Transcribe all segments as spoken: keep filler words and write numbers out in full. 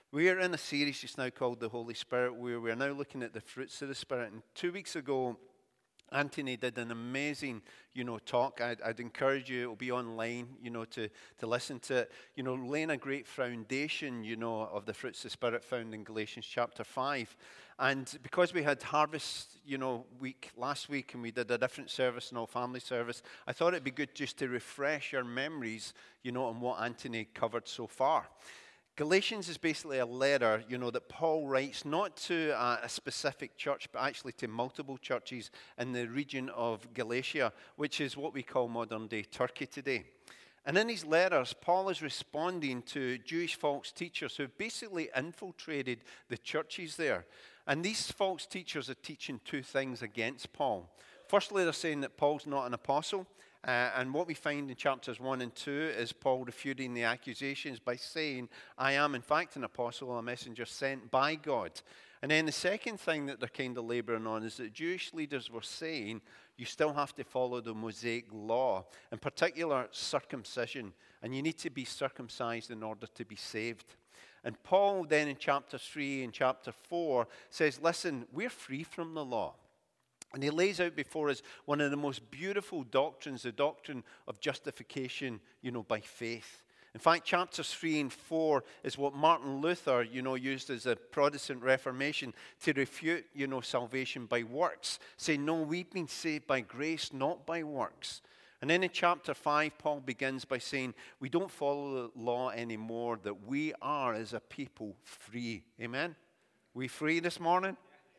We are in a series just now called The Holy Spirit, where we are now looking at the fruits of the Spirit. And two weeks ago, Anthony did an amazing, you know, talk. I'd, I'd encourage you, it'll be online, you know, to, to listen to it. You know, laying a great foundation, you know, of the fruits of the Spirit found in Galatians chapter five. And because we had Harvest, you know, week last week, and we did a different service, an all-family service, I thought it'd be good just to refresh our memories, you know, on what Anthony covered so far. Galatians is basically a letter, you know, that Paul writes not to a, a specific church, but actually to multiple churches in the region of Galatia, which is what we call modern-day Turkey today. And in his letters, Paul is responding to Jewish false teachers who have basically infiltrated the churches there. And these false teachers are teaching two things against Paul. Firstly, they're saying that Paul's not an apostle. Uh, and what we find in chapters one and two is Paul refuting the accusations by saying, I am in fact an apostle, a messenger sent by God. And then the second thing that they're kind of laboring on is that Jewish leaders were saying, you still have to follow the Mosaic law, in particular circumcision, and you need to be circumcised in order to be saved. And Paul then in chapter three and chapter four says, listen, we're free from the law. And he lays out before us one of the most beautiful doctrines, the doctrine of justification, you know, by faith. In fact, chapters three and four is what Martin Luther, you know, used as a Protestant Reformation to refute, you know, salvation by works. Saying, no, we've been saved by grace, not by works. And then in chapter five, Paul begins by saying, we don't follow the law anymore, that we are, as a people, free. Amen? We free this morning?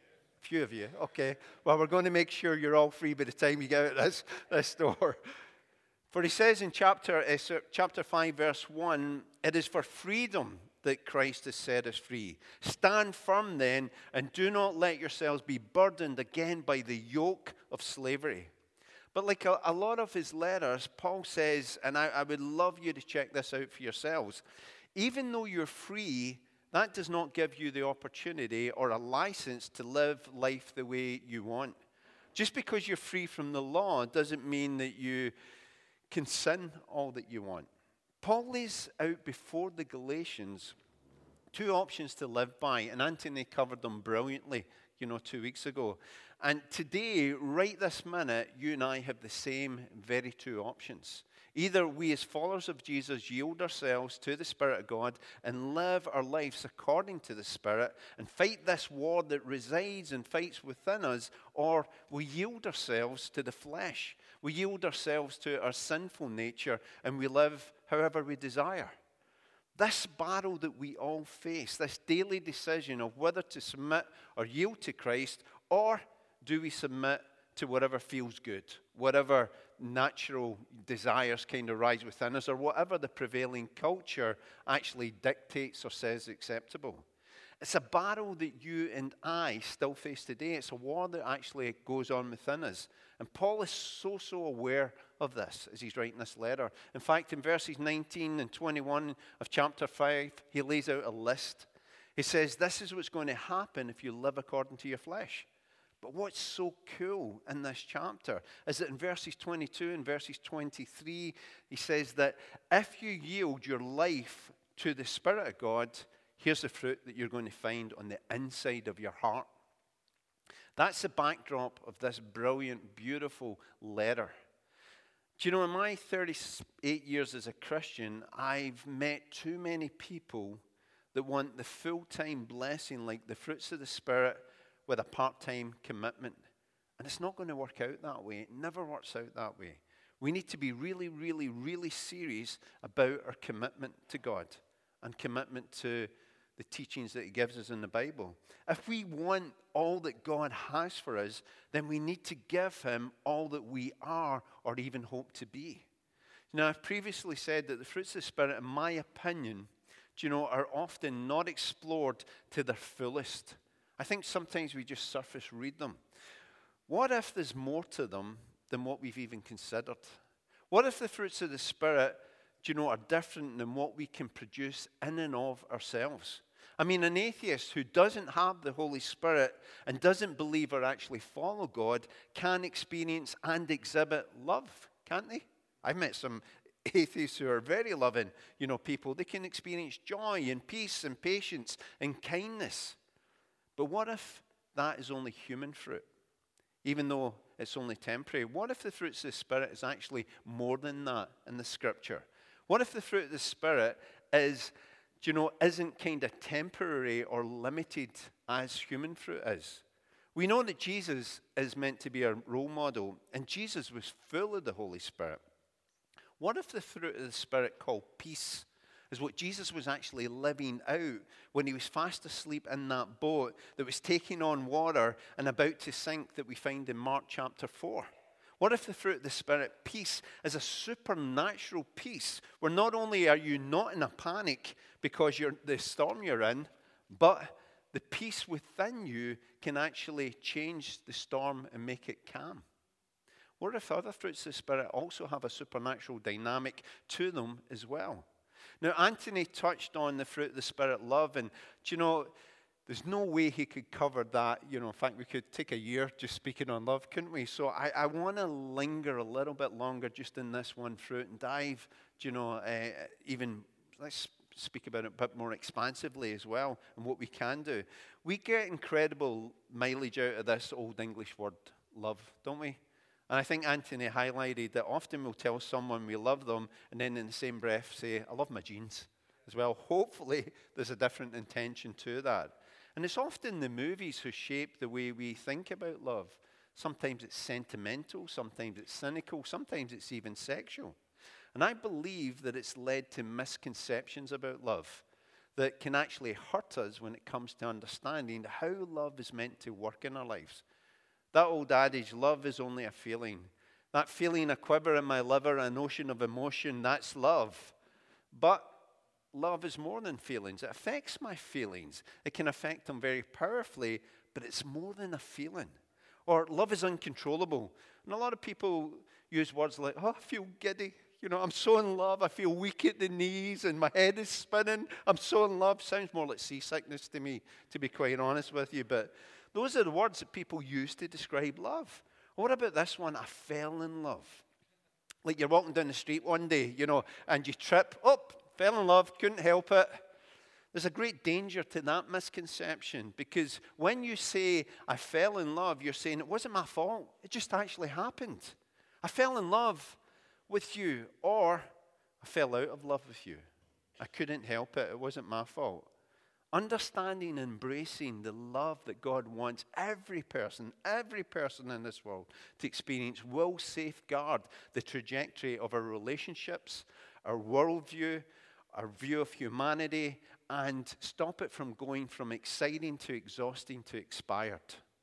Few of you, okay. Well, we're going to make sure you're all free by the time you get out this, this door. For he says in chapter, uh, chapter five, verse one, it is for freedom that Christ has set us free. Stand firm then, and do not let yourselves be burdened again by the yoke of slavery. But like a, a lot of his letters, Paul says, and I, I would love you to check this out for yourselves, even though you're free, that does not give you the opportunity or a license to live life the way you want. Just because you're free from the law doesn't mean that you can sin all that you want. Paul lays out before the Galatians two options to live by, and Anthony covered them brilliantly, you know, two weeks ago. And today, right this minute, you and I have the same very two options. Either we as followers of Jesus yield ourselves to the Spirit of God and live our lives according to the Spirit and fight this war that resides and fights within us, or we yield ourselves to the flesh. We yield ourselves to our sinful nature and we live however we desire. This battle that we all face, this daily decision of whether to submit or yield to Christ, or do we submit to whatever feels good, whatever natural desires kind of rise within us, or whatever the prevailing culture actually dictates or says acceptable. It's a battle that you and I still face today. It's a war that actually goes on within us. And Paul is so, so aware of this as he's writing this letter. In fact, in verses nineteen and twenty-one of chapter five, he lays out a list. He says, this is what's going to happen if you live according to your flesh. But what's so cool in this chapter is that in verses twenty-two and verses twenty-three, he says that if you yield your life to the Spirit of God, here's the fruit that you're going to find on the inside of your heart. That's the backdrop of this brilliant, beautiful letter. Do you know, in my thirty-eight years as a Christian, I've met too many people that want the full-time blessing, like the fruits of the Spirit, with a part-time commitment. And it's not going to work out that way. It never works out that way. We need to be really, really, really serious about our commitment to God and commitment to the teachings that he gives us in the Bible. If we want all that God has for us, then we need to give him all that we are or even hope to be. Now, I've previously said that the fruits of the Spirit, in my opinion, do you know, are often not explored to their fullest. I think sometimes we just surface read them. What if there's more to them than what we've even considered? What if the fruits of the Spirit, do you know, are different than what we can produce in and of ourselves? I mean, an atheist who doesn't have the Holy Spirit and doesn't believe or actually follow God can experience and exhibit love, can't they? I've met some Atheists who are very loving, you know, people, they can experience joy and peace and patience and kindness. But what if that is only human fruit? Even though it's only temporary. What if the fruits of the Spirit is actually more than that in the Scripture? What if the fruit of the Spirit is, do you know, isn't kind of temporary or limited as human fruit is? We know that Jesus is meant to be our role model, and Jesus was full of the Holy Spirit. What if the fruit of the Spirit called peace is what Jesus was actually living out when he was fast asleep in that boat that was taking on water and about to sink that we find in Mark chapter four? What if the fruit of the Spirit, peace, is a supernatural peace where not only are you not in a panic because you're the storm you're in, but the peace within you can actually change the storm and make it calm? What if other fruits of the Spirit also have a supernatural dynamic to them as well? Now, Anthony touched on the fruit of the Spirit, love, and do you know, there's no way he could cover that. You know, in fact, we could take a year just speaking on love, couldn't we? So I, I want to linger a little bit longer just in this one fruit and dive, do you know, uh, even, let's speak about it a bit more expansively as well and what we can do. We get incredible mileage out of this old English word, love, don't we? And I think Anthony highlighted that often we'll tell someone we love them and then in the same breath say, I love my jeans as well. Hopefully there's a different intention to that. And it's often the movies who shape the way we think about love. Sometimes it's sentimental, sometimes it's cynical, sometimes it's even sexual. And I believe that it's led to misconceptions about love that can actually hurt us when it comes to understanding how love is meant to work in our lives. That old adage, love is only a feeling. That feeling, a quiver in my liver, an ocean of emotion, that's love. But love is more than feelings. It affects my feelings. It can affect them very powerfully, but it's more than a feeling. Or love is uncontrollable. And a lot of people use words like, oh, I feel giddy. You know, I'm so in love. I feel weak at the knees and my head is spinning. I'm so in love. Sounds more like seasickness to me, to be quite honest with you. But those are the words that people use to describe love. What about this one? I fell in love. Like you're walking down the street one day, you know, and you trip. Oh, fell in love, couldn't help it. There's a great danger to that misconception because when you say, I fell in love, you're saying it wasn't my fault. It just actually happened. I fell in love with you, or I fell out of love with you. I couldn't help it. It wasn't my fault. Understanding and embracing the love that God wants every person, every person in this world to experience will safeguard the trajectory of our relationships, our worldview, our view of humanity, and stop it from going from exciting to exhausting to expired.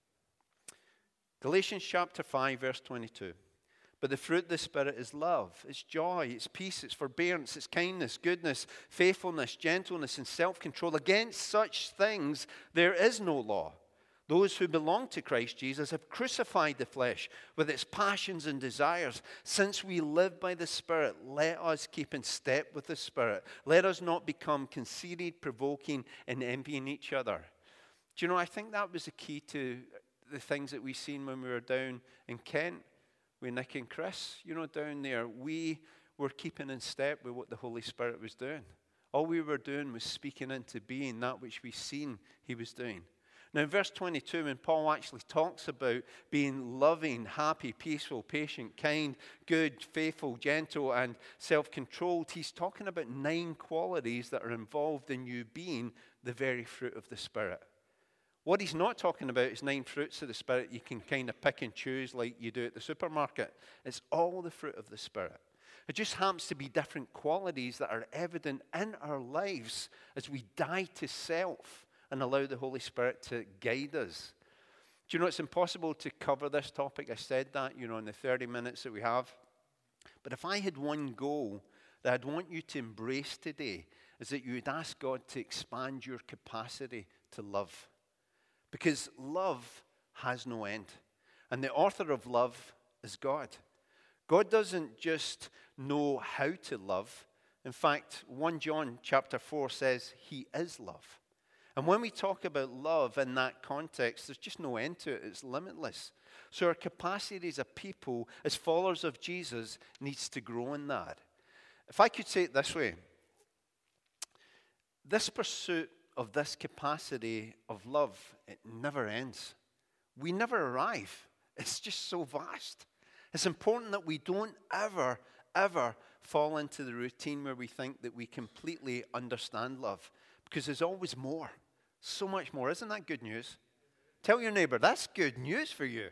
Galatians chapter five, verse twenty-two. But the fruit of the Spirit is love, it's joy, it's peace, it's forbearance, it's kindness, goodness, faithfulness, gentleness, and self-control. Against such things there is no law. Those who belong to Christ Jesus have crucified the flesh with its passions and desires. Since we live by the Spirit, let us keep in step with the Spirit. Let us not become conceited, provoking, and envying each other. Do you know, I think that was the key to the things that we seen when we were down in Kent. With Nick and Chris, you know, down there, we were keeping in step with what the Holy Spirit was doing. All we were doing was speaking into being that which we've seen he was doing. Now, in verse twenty-two, when Paul actually talks about being loving, happy, peaceful, patient, kind, good, faithful, gentle, and self-controlled, he's talking about nine qualities that are involved in you being the very fruit of the Spirit. What he's not talking about is nine fruits of the Spirit you can kind of pick and choose like you do at the supermarket. It's all the fruit of the Spirit. It just happens to be different qualities that are evident in our lives as we die to self and allow the Holy Spirit to guide us. Do you know it's impossible to cover this topic? I said that, you know, in the thirty minutes that we have. But if I had one goal that I'd want you to embrace today, is that you would ask God to expand your capacity to love. Because love has no end. And the author of love is God. God doesn't just know how to love. In fact, First John chapter four says he is love. And when we talk about love in that context, there's just no end to it. It's limitless. So our capacity as a people, as followers of Jesus, needs to grow in that. If I could say it this way, this pursuit of this capacity of love, it never ends. We never arrive. It's just so vast. It's important that we don't ever, ever fall into the routine where we think that we completely understand love, because there's always more, so much more. Isn't that good news? Tell your neighbor, that's good news for you.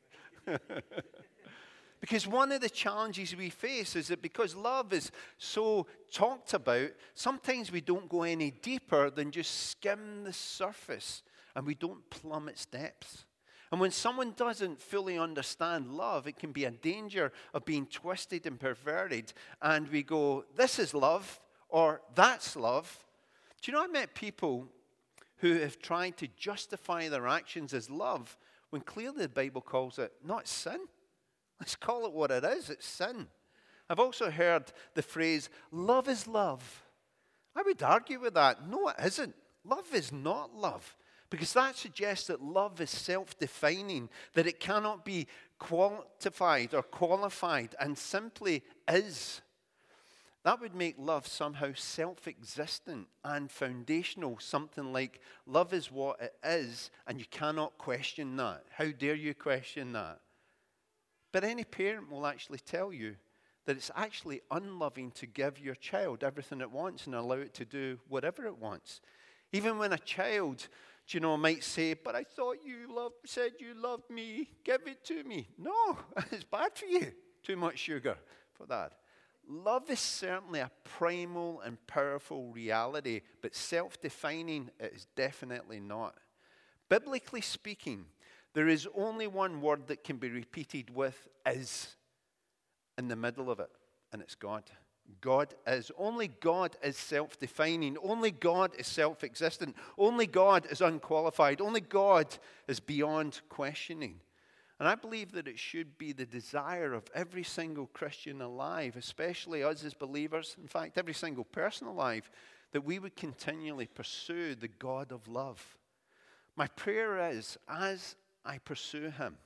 Because one of the challenges we face is that because love is so talked about, sometimes we don't go any deeper than just skim the surface, and we don't plumb its depths. And when someone doesn't fully understand love, it can be a danger of being twisted and perverted, and we go, this is love, or that's love. Do you know, I met people who have tried to justify their actions as love, when clearly the Bible calls it not sin. Let's call it what it is. It's sin. I've also heard the phrase, love is love. I would argue with that. No, it isn't. Love is not love. Because that suggests that love is self-defining, that it cannot be quantified or qualified and simply is. That would make love somehow self-existent and foundational, something like love is what it is and you cannot question that. How dare you question that? But any parent will actually tell you that it's actually unloving to give your child everything it wants and allow it to do whatever it wants. Even when a child, you know, might say, but I thought you loved, said you loved me, give it to me. No, it's bad for you. Too much sugar for that. Love is certainly a primal and powerful reality, but self-defining it is definitely not. Biblically speaking, there is only one word that can be repeated with is in the middle of it, and it's God. God is. Only God is self-defining. Only God is self-existent. Only God is unqualified. Only God is beyond questioning. And I believe that it should be the desire of every single Christian alive, especially us as believers, in fact, every single person alive, that we would continually pursue the God of love. My prayer is, as I pursue him,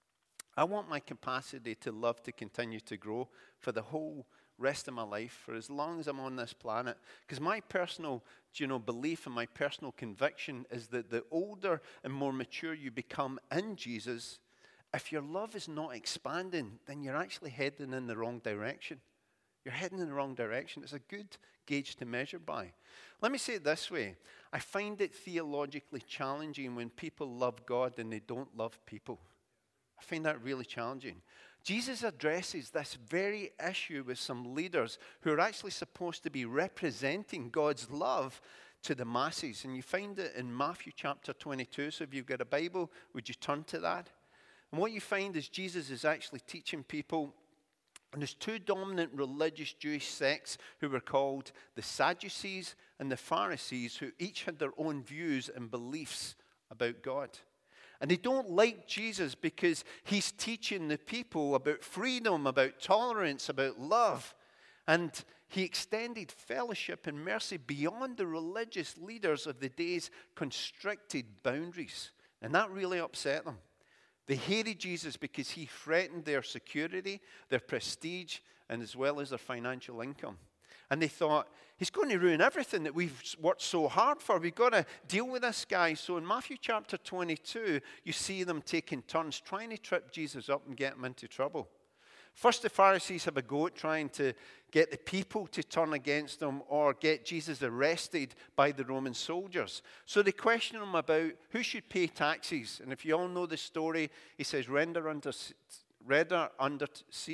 I want my capacity to love to continue to grow for the whole rest of my life, for as long as I'm on this planet. Because my personal, you know, belief and my personal conviction is that the older and more mature you become in Jesus, if your love is not expanding, then you're actually heading in the wrong direction. You're heading in the wrong direction. It's a good gauge to measure by. Let me say it this way. I find it theologically challenging when people love God and they don't love people. I find that really challenging. Jesus addresses this very issue with some leaders who are actually supposed to be representing God's love to the masses. And you find it in Matthew chapter twenty-two. So if you've got a Bible, would you turn to that? And what you find is Jesus is actually teaching people. And there's two dominant religious Jewish sects who were called the Sadducees and the Pharisees, who each had their own views and beliefs about God. And they don't like Jesus because he's teaching the people about freedom, about tolerance, about love. And he extended fellowship and mercy beyond the religious leaders of the day's constricted boundaries. And that really upset them. They hated Jesus because he threatened their security, their prestige, and as well as their financial income. And they thought, he's going to ruin everything that we've worked so hard for. We've got to deal with this guy. So in Matthew chapter twenty-two, you see them taking turns, trying to trip Jesus up and get him into trouble. First, the Pharisees have a go at trying to get the people to turn against them or get Jesus arrested by the Roman soldiers. So they question him about who should pay taxes. And if you all know the story, he says, render under, render under,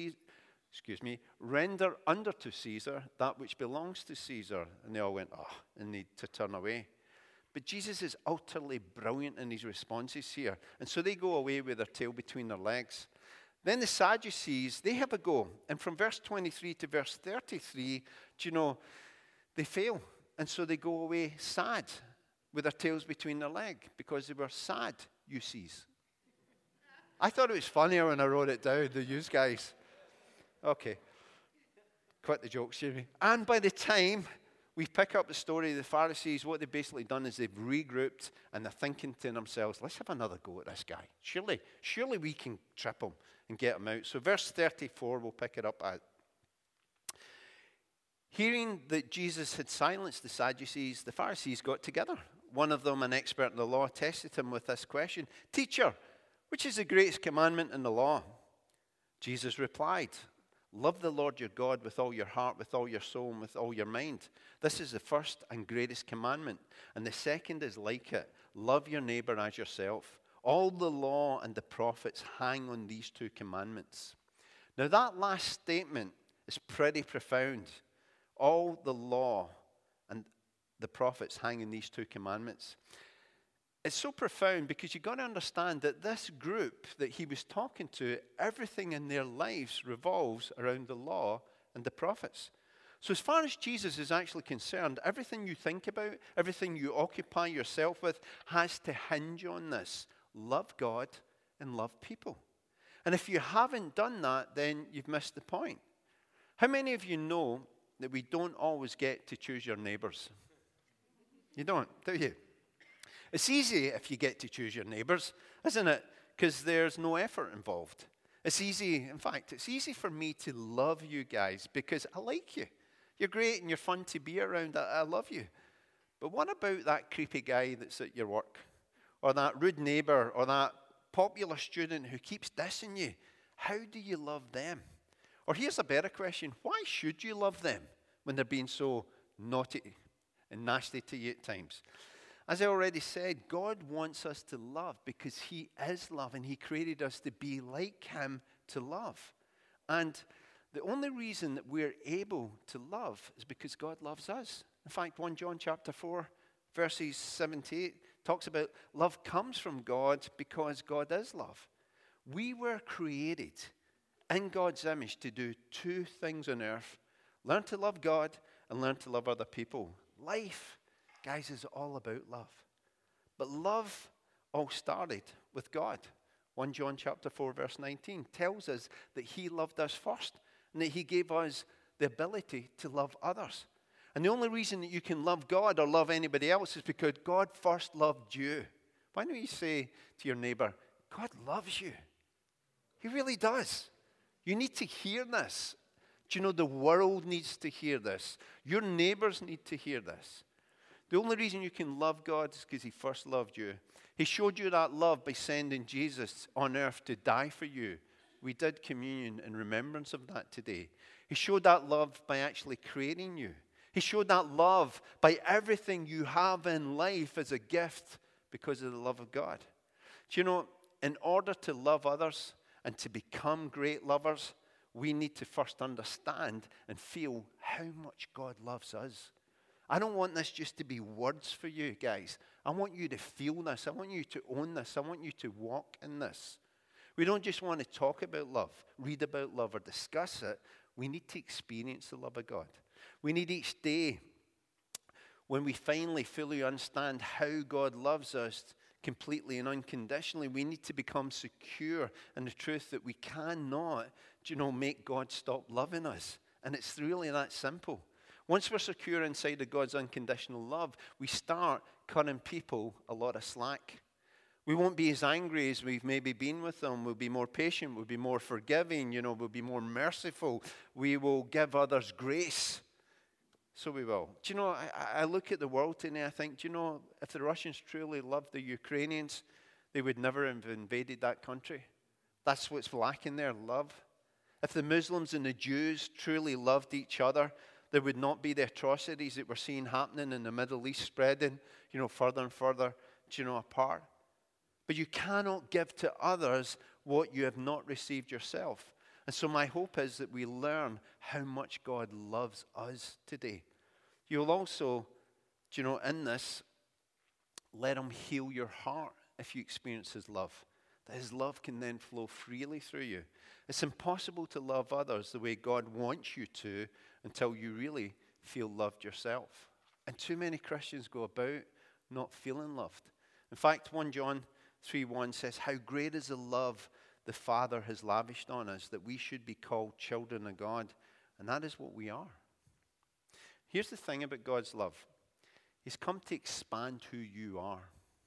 excuse me, render under to Caesar that which belongs to Caesar. And they all went, oh, and need to turn away. But Jesus is utterly brilliant in his responses here. And so they go away with their tail between their legs. Then the Sadducees, they have a go. And from verse twenty-three to verse thirty-three, do you know, they fail. And so they go away sad with their tails between their legs because they were sad, you sees. I thought it was funnier when I wrote it down, the use guys. Okay. Quit the jokes, Jimmy. And by the time we pick up the story of the Pharisees, what they've basically done is they've regrouped and they're thinking to themselves, let's have another go at this guy. Surely, surely we can trip him and get him out. So verse thirty-four, we'll pick it up at. Hearing that Jesus had silenced the Sadducees, the Pharisees got together. One of them, an expert in the law, tested him with this question: "Teacher, which is the greatest commandment in the law?" Jesus replied, "Love the Lord your God with all your heart, with all your soul, and with all your mind. This is the first and greatest commandment. And the second is like it: love your neighbor as yourself. All the law and the prophets hang on these two commandments." Now that last statement is pretty profound. All the law and the prophets hang on these two commandments. It's so profound because you've got to understand that this group that he was talking to, everything in their lives revolves around the law and the prophets. So as far as Jesus is actually concerned, everything you think about, everything you occupy yourself with has to hinge on this: love God and love people. And if you haven't done that, then you've missed the point. How many of you know that we don't always get to choose your neighbors? You don't, do you? It's easy if you get to choose your neighbors, isn't it? Because there's no effort involved. It's easy, in fact, it's easy for me to love you guys because I like you. You're great and you're fun to be around. I, I love you. But what about that creepy guy that's at your work? Or that rude neighbor? Or that popular student who keeps dissing you? How do you love them? Or here's a better question: why should you love them when they're being so naughty and nasty to you at times? As I already said, God wants us to love because he is love, and he created us to be like him, to love. And the only reason that we're able to love is because God loves us. In fact, First John chapter four, verses seven to eight talks about love comes from God because God is love. We were created in God's image to do two things on earth: learn to love God and learn to love other people. Life, guys, is all about love. But love all started with God. First John chapter four, verse nineteen tells us that he loved us first and that he gave us the ability to love others. And the only reason that you can love God or love anybody else is because God first loved you. Why don't you say to your neighbor, God loves you? He really does. You need to hear this. Do you know the world needs to hear this? Your neighbors need to hear this. The only reason you can love God is because he first loved you. He showed you that love by sending Jesus on earth to die for you. We did communion in remembrance of that today. He showed that love by actually creating you. He showed that love by everything you have in life as a gift because of the love of God. Do you know, in order to love others and to become great lovers, we need to first understand and feel how much God loves us. I don't want this just to be words for you guys. I want you to feel this. I want you to own this. I want you to walk in this. We don't just want to talk about love, read about love, or discuss it. We need to experience the love of God. We need each day, when we finally fully understand how God loves us completely and unconditionally, we need to become secure in the truth that we cannot, you know, make God stop loving us. And it's really that simple. Once we're secure inside of God's unconditional love, we start cutting people a lot of slack. We won't be as angry as we've maybe been with them. We'll be more patient. We'll be more forgiving. You know, we'll be more merciful. We will give others grace. So we will. Do you know, I, I look at the world today, I think, do you know, if the Russians truly loved the Ukrainians, they would never have invaded that country. That's what's lacking there, love. If the Muslims and the Jews truly loved each other, there would not be the atrocities that we're seeing happening in the Middle East, spreading, you know, further and further, you know, apart. But you cannot give to others what you have not received yourself. And so my hope is that we learn how much God loves us today. You'll also, you know, in this, let him heal your heart if you experience his love. That his love can then flow freely through you. It's impossible to love others the way God wants you to until you really feel loved yourself. And too many Christians go about not feeling loved. In fact, First John three one says, how great is the love the Father has lavished on us, that we should be called children of God. And that is what we are. Here's the thing about God's love. He's come to expand who you are.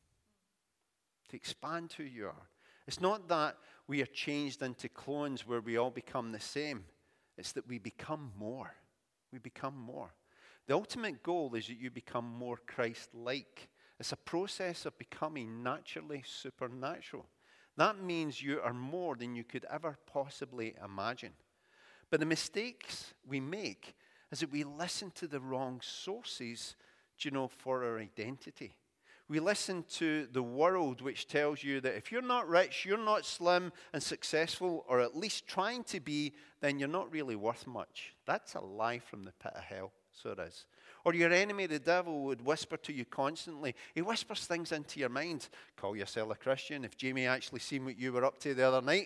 To expand who you are. It's not that we are changed into clones where we all become the same. It's that we become more. We become more. The ultimate goal is that you become more Christ-like. It's a process of becoming naturally supernatural. That means you are more than you could ever possibly imagine. But the mistakes we make is that we listen to the wrong sources, do you know, for our identity. We listen to the world, which tells you that if you're not rich, you're not slim and successful, or at least trying to be, then you're not really worth much. That's a lie from the pit of hell. So it is. Or your enemy, the devil, would whisper to you constantly. He whispers things into your mind. Call yourself a Christian. If Jamie actually seen what you were up to the other night.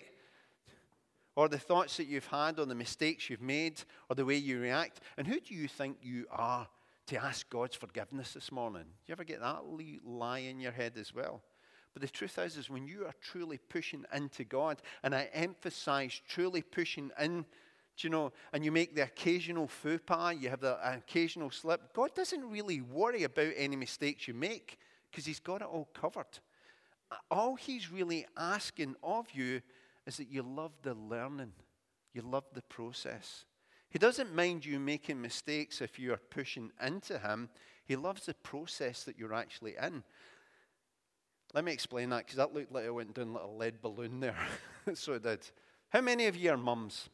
Or the thoughts that you've had, or the mistakes you've made, or the way you react. And who do you think you are to ask God's forgiveness this morning? You ever get that lie in your head as well? But the truth is, is when you are truly pushing into God, and I emphasize truly pushing in, do you know, and you make the occasional faux pas, you have the occasional slip, God doesn't really worry about any mistakes you make because he's got it all covered. All he's really asking of you is that you love the learning. You love the process. He doesn't mind you making mistakes if you are pushing into him. He loves the process that you're actually in. Let me explain that, because that looked like I went down a little lead balloon there. So it did. How many of you are mums?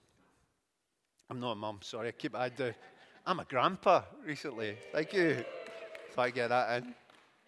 I'm not a mum, sorry. I keep I do. I'm a grandpa recently. Thank you. If I get that in.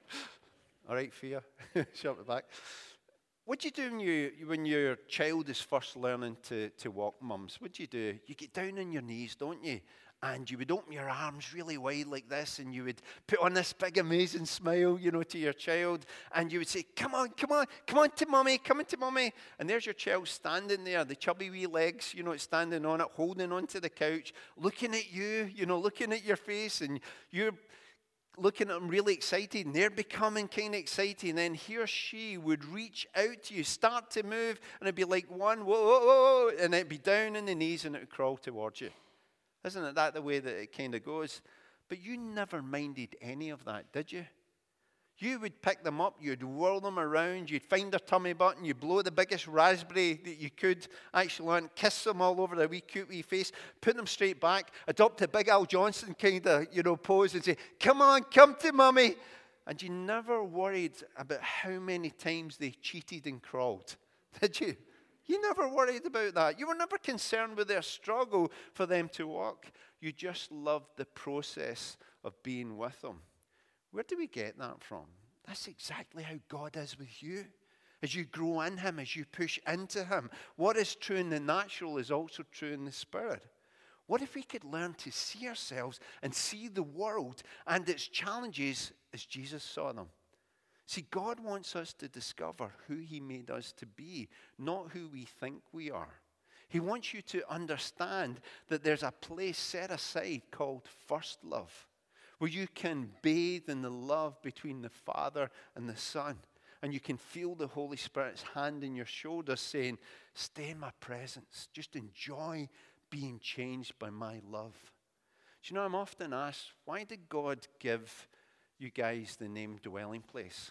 All right, Fia. Shut it back. What do you do when, you, when your child is first learning to, to walk, mums? What do you do? You get down on your knees, don't you? And you would open your arms really wide like this, and you would put on this big amazing smile, you know, to your child, and you would say, come on, come on, come on to mummy, come on to mummy. And there's your child standing there, the chubby wee legs, you know, standing on it, holding onto the couch, looking at you, you know, looking at your face, and you're looking at them really excited, and they're becoming kind of excited, and then he or she would reach out to you, start to move, and it'd be like one, whoa, whoa, whoa, and it'd be down on the knees, and it would crawl towards you. Isn't it that the way that it kind of goes? But you never minded any of that, did you? You would pick them up, you'd whirl them around, you'd find their tummy button, you'd blow the biggest raspberry that you could actually on, kiss them all over their wee cute wee face, put them straight back, adopt a big Al Johnson kind of, you know, pose and say, come on, come to mummy. And you never worried about how many times they cheated and crawled, did you? You never worried about that. You were never concerned with their struggle for them to walk. You just loved the process of being with them. Where do we get that from? That's exactly how God is with you. As you grow in him, as you push into him, what is true in the natural is also true in the spirit. What if we could learn to see ourselves and see the world and its challenges as Jesus saw them? See, God wants us to discover who he made us to be, not who we think we are. He wants you to understand that there's a place set aside called first love, where you can bathe in the love between the Father and the Son, and you can feel the Holy Spirit's hand in your shoulder saying, stay in my presence, just enjoy being changed by my love. Do you know, I'm often asked, why did God give you guys the name Dwelling Place?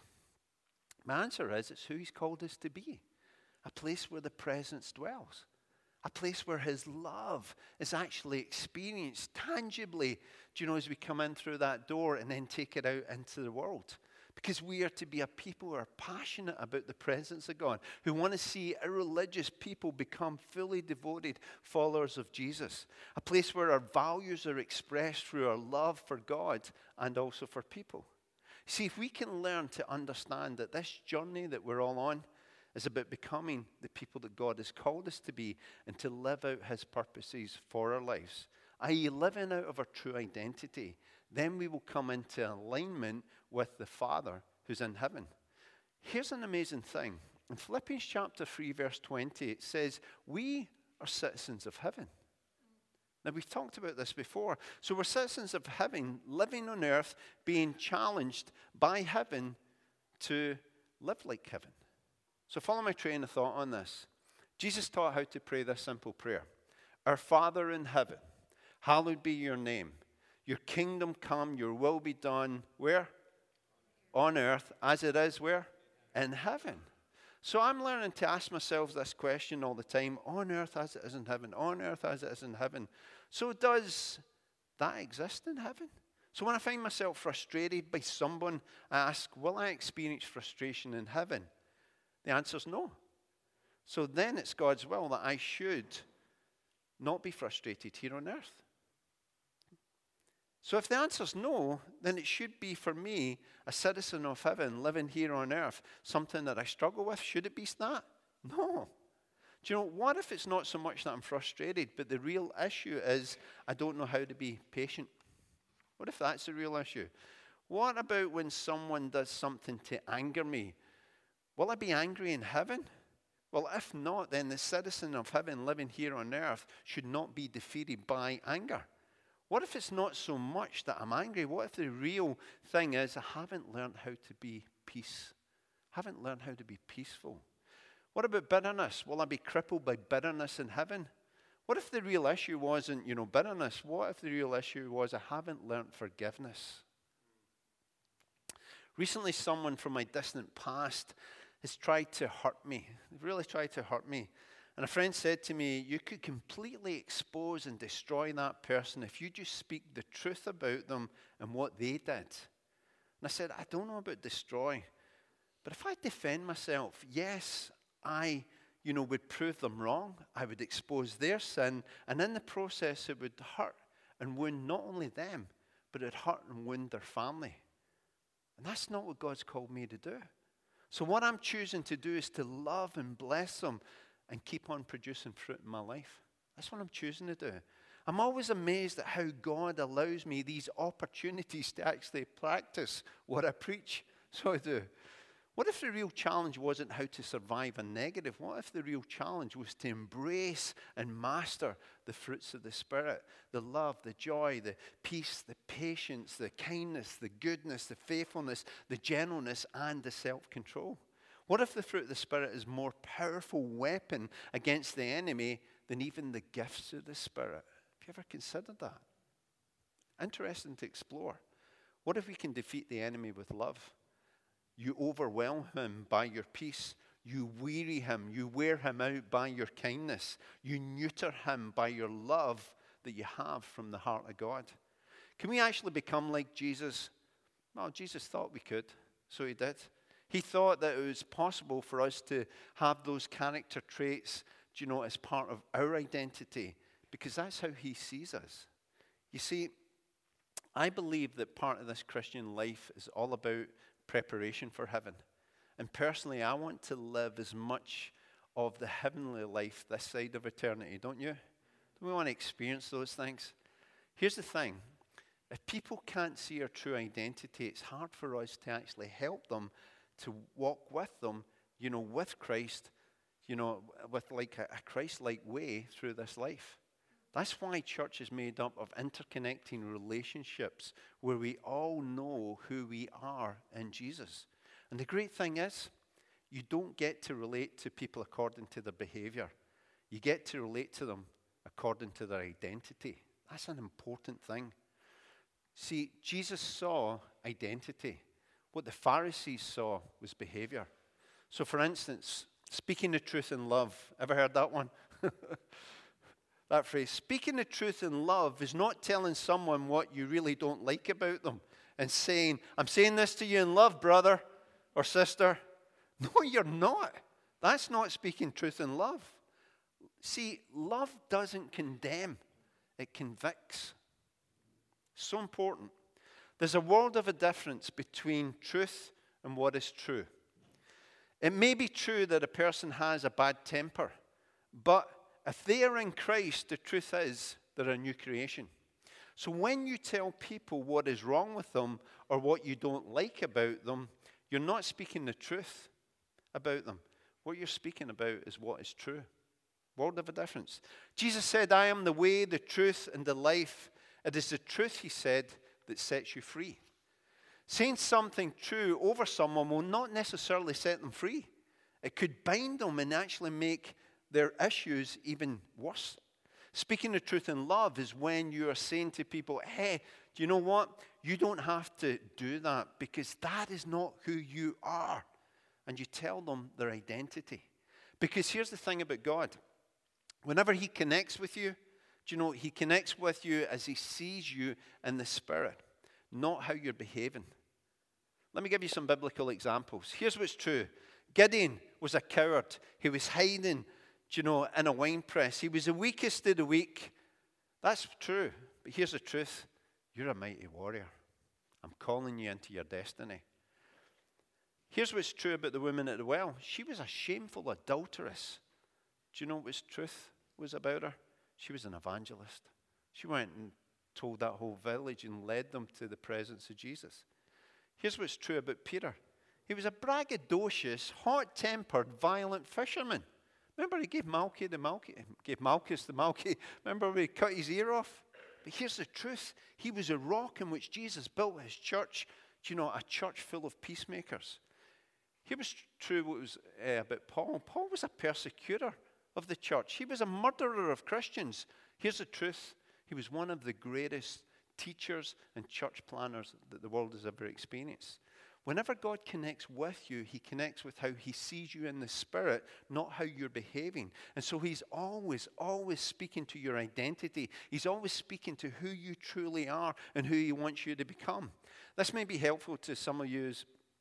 My answer is, it's who he's called us to be. A place where the presence dwells. A place where his love is actually experienced tangibly, do you know, as we come in through that door and then take it out into the world. Because we are to be a people who are passionate about the presence of God, who want to see irreligious people become fully devoted followers of Jesus. A place where our values are expressed through our love for God and also for people. See, if we can learn to understand that this journey that we're all on is about becoming the people that God has called us to be and to live out his purposes for our lives, that is living out of our true identity, then we will come into alignment with the Father who's in heaven. Here's an amazing thing. In Philippians chapter three, verse twenty, it says, we are citizens of heaven. Now, we've talked about this before. So we're citizens of heaven, living on earth, being challenged by heaven to live like heaven. So follow my train of thought on this. Jesus taught how to pray this simple prayer. Our Father in heaven, hallowed be your name. Your kingdom come, your will be done. Where? On earth, as it is where? In heaven. So I'm learning to ask myself this question all the time. On earth as it is in heaven. On earth as it is in heaven. So does that exists in heaven? So when I find myself frustrated by someone, I ask, will I experience frustration in heaven? The answer is no. So then it's God's will that I should not be frustrated here on earth. So if the answer is no, then it should be for me, a citizen of heaven, living here on earth, something that I struggle with. Should it be that? No. Do you know, what if it's not so much that I'm frustrated, but the real issue is I don't know how to be patient? What if that's the real issue? What about when someone does something to anger me? Will I be angry in heaven? Well, if not, then the citizen of heaven living here on earth should not be defeated by anger. What if it's not so much that I'm angry? What if the real thing is I haven't learned how to be peace? Haven't learned how to be peaceful? What about bitterness? Will I be crippled by bitterness in heaven? What if the real issue wasn't, you know, bitterness? What if the real issue was I haven't learned forgiveness? Recently, someone from my distant past has tried to hurt me. They've really tried to hurt me. And a friend said to me, you could completely expose and destroy that person if you just speak the truth about them and what they did. And I said, I don't know about destroy, but if I defend myself, yes, I, you know, would prove them wrong. I would expose their sin, and in the process it would hurt and wound not only them, but it would hurt and wound their family. And that's not what God's called me to do. So what I'm choosing to do is to love and bless them and keep on producing fruit in my life. That's what I'm choosing to do. I'm always amazed at how God allows me these opportunities to actually practice what I preach. So I do. What if the real challenge wasn't how to survive a negative? What if the real challenge was to embrace and master the fruits of the Spirit? The love, the joy, the peace, the patience, the kindness, the goodness, the faithfulness, the gentleness, and the self-control. What if the fruit of the Spirit is a more powerful weapon against the enemy than even the gifts of the Spirit? Have you ever considered that? Interesting to explore. What if we can defeat the enemy with love? You overwhelm him by your peace. You weary him. You wear him out by your kindness. You neuter him by your love that you have from the heart of God. Can we actually become like Jesus? Well, Jesus thought we could, so he did. He thought that it was possible for us to have those character traits, you know, as part of our identity, because that's how he sees us. You see, I believe that part of this Christian life is all about preparation for heaven. And personally, I want to live as much of the heavenly life this side of eternity, don't you? Don't we want to experience those things? Here's the thing. If people can't see our true identity, it's hard for us to actually help them to walk with them, you know, with Christ, you know, with like a, a Christ-like way through this life. That's why church is made up of interconnecting relationships where we all know who we are in Jesus. And the great thing is, you don't get to relate to people according to their behavior. You get to relate to them according to their identity. That's an important thing. See, Jesus saw identity. What the Pharisees saw was behavior. So for instance, speaking the truth in love. Ever heard that one? That phrase, speaking the truth in love, is not telling someone what you really don't like about them and saying, I'm saying this to you in love, brother or sister. No, you're not. That's not speaking truth in love. See, love doesn't condemn. It convicts. So important. There's a world of a difference between truth and what is true. It may be true that a person has a bad temper, but if they are in Christ, the truth is they're a new creation. So when you tell people what is wrong with them or what you don't like about them, you're not speaking the truth about them. What you're speaking about is what is true. World of a difference. Jesus said, I am the way, the truth, and the life. It is the truth, he said, that sets you free. Saying something true over someone will not necessarily set them free. It could bind them and actually make their issues even worse. Speaking the truth in love is when you are saying to people, hey, do you know what? You don't have to do that because that is not who you are. And you tell them their identity. Because here's the thing about God. Whenever he connects with you, Do you know, he connects with you as he sees you in the Spirit, not how you're behaving. Let me give you some biblical examples. Here's what's true. Gideon was a coward. He was hiding, do you know, in a wine press. He was the weakest of the weak. That's true. But here's the truth. You're a mighty warrior. I'm calling you into your destiny. Here's what's true about the woman at the well. She was a shameful adulteress. Do you know what truth was about her? She was an evangelist. She went and told that whole village and led them to the presence of Jesus. Here's what's true about Peter. He was a braggadocious, hot-tempered, violent fisherman. Remember, he gave Malchus the Malchus, gave Malchus the Malchus. Remember, when he cut his ear off. But here's the truth: he was a rock in which Jesus built his church. Do you know, a church full of peacemakers. Here was true what was uh, about Paul. Paul was a persecutor of the church. He was a murderer of Christians. Here's the truth: he was one of the greatest teachers and church planners that the world has ever experienced. Whenever God connects with you, he connects with how he sees you in the Spirit, not how you're behaving. And so he's always, always speaking to your identity. He's always speaking to who you truly are and who he wants you to become. This may be helpful to some of you,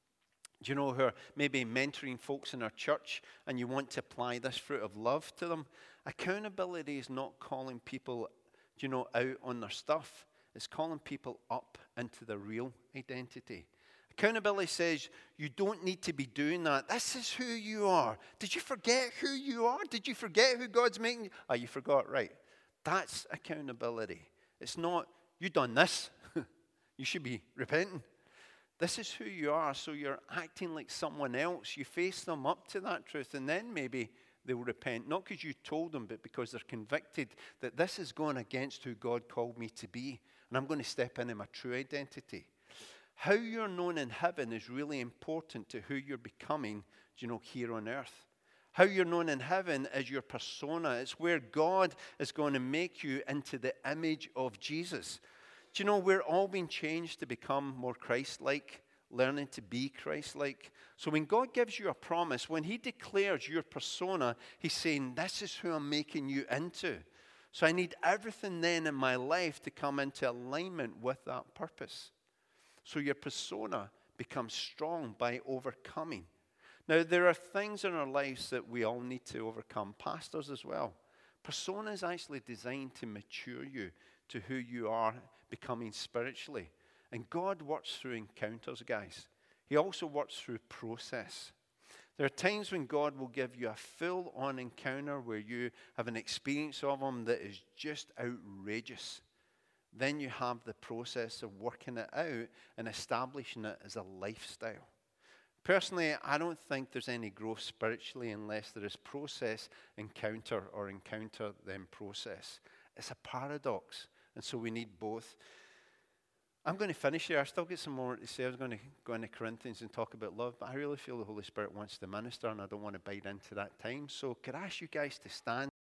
do you know, who are maybe mentoring folks in our church and you want to apply this fruit of love to them. Accountability is not calling people, do you know, out on their stuff. It's calling people up into their real identity. Accountability says you don't need to be doing that. This is who you are. Did you forget who you are? Did you forget who God's making you? Oh, you forgot, right. That's accountability. It's not, you've done this. You should be repenting. This is who you are, so you're acting like someone else. You face them up to that truth, and then maybe they will repent. Not because you told them, but because they're convicted that this is going against who God called me to be, and I'm going to step into my true identity. How you're known in heaven is really important to who you're becoming, you know, here on earth. How you're known in heaven is your persona. It's where God is going to make you into the image of Jesus. Do you know, we're all being changed to become more Christ-like, learning to be Christ-like. So when God gives you a promise, when he declares your persona, he's saying, this is who I'm making you into. So I need everything then in my life to come into alignment with that purpose. So your persona becomes strong by overcoming. Now, there are things in our lives that we all need to overcome, pastors as well. Persona is actually designed to mature you to who you are becoming spiritually. And God works through encounters, guys. He also works through process. There are times when God will give you a full-on encounter where you have an experience of him that is just outrageous. Then you have the process of working it out and establishing it as a lifestyle. Personally, I don't think there's any growth spiritually unless there is process, encounter, or encounter, then process. It's a paradox, and so we need both. I'm going to finish here. I still get some more to say. I was going to go into Corinthians and talk about love, but I really feel the Holy Spirit wants to minister, and I don't want to bite into that time. So could I ask you guys to stand?